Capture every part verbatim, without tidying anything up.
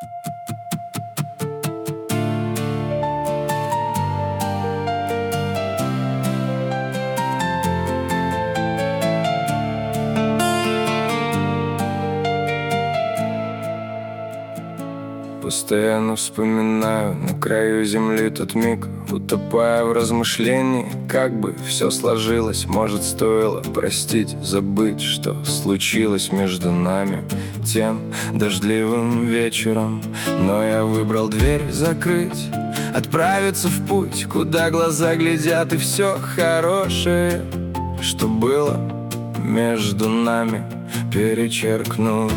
Постоянно вспоминаю на краю земли тот миг, утопая в размышлении, как бы все сложилось. Может, стоило простить, забыть, что случилось между нами тем дождливым вечером. Но я выбрал дверь закрыть, отправиться в путь, куда глаза глядят, и все хорошее, что было между нами, перечеркнуть.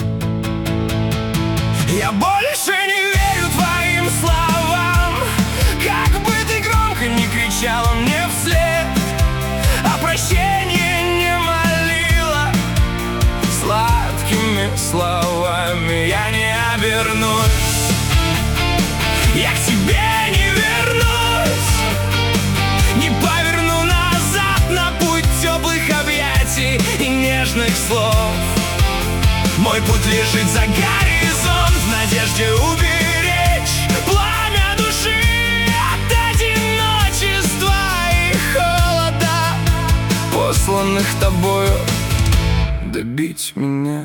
Я больше не верю твоим словам, как бы ты громко не кричала мне вслед, а прощения не молила сладкими словами. Я не обернусь, я к тебе не вернусь, не поверну назад на путь теплых объятий и нежных слов. Мой путь лежит за горизонт, в надежде уберечь пламя души от одиночества и холода, посланных тобою добить меня.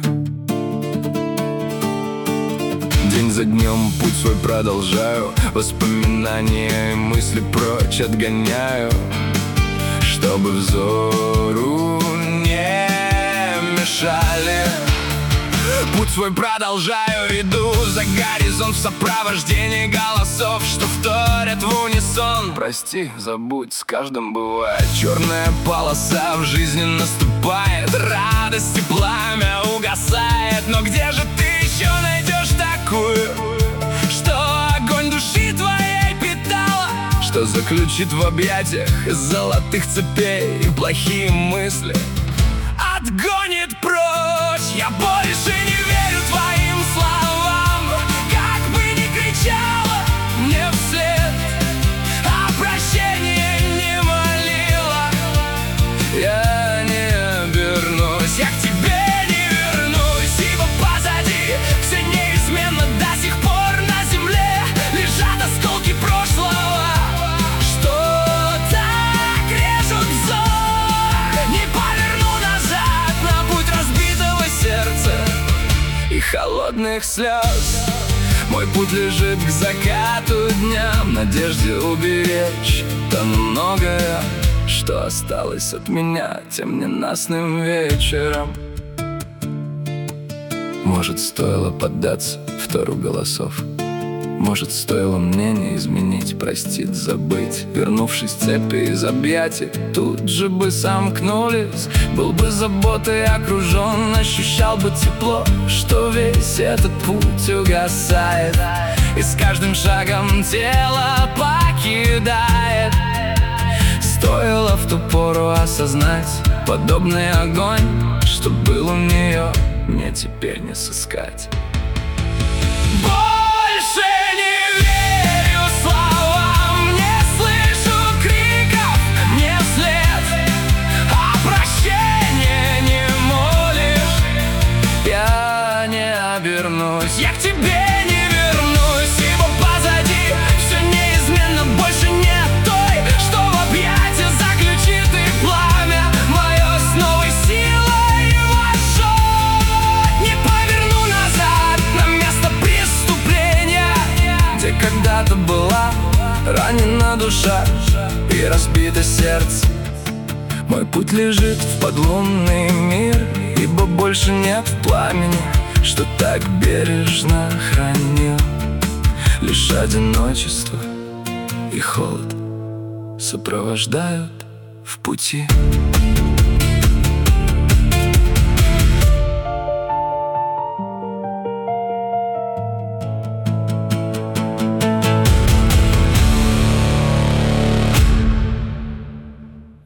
День за днем путь свой продолжаю, воспоминания и мысли прочь отгоняю, чтобы взору не мешали. Путь свой продолжаю, иду за горизонт в сопровождении голосов, что вторят в унисон. Прости, забудь, с каждым бывает. Черная полоса в жизни наступает, радость и пламя угасает. Но где же ты еще найдешь такую, что огонь души твоей питала, что заключит в объятиях из золотых цепей и плохие мысли отгонит прочь? Я больше не верю твоим словам, как бы ни кричала мне вслед, а прощения не молила. Я не обернусь, я к тебе не вернусь, ибо позади все неизменно. До сих пор на земле лежат осколки прошлого, что так режут взор. Не поверну назад на путь разбитого сердца и холодных слез. Мой путь лежит к закату дня, в надежде уберечь то немногое, что осталось от меня тем ненастным вечером. Может, стоило поддаться втору голосов, может, стоило мнение изменить, простить, забыть. Вернувшись цепи из объятий, тут же бы сомкнулись. Был бы заботой окружен, ощущал бы тепло, что весь этот путь угасает, и с каждым шагом тело покидает. Стоило в ту пору осознать подобный огонь, что был у нее, мне теперь не сыскать. Я к тебе не вернусь, ибо позади все неизменно. Больше нет той, что в объятия заключит и пламя мое с новой силой вожжет. Не поверну назад на место преступления, где когда-то была ранена душа и разбито сердце. Мой путь лежит в подлунный мир, ибо больше нет пламени, что так бережно хранил. Лишь одиночество и холод сопровождают в пути.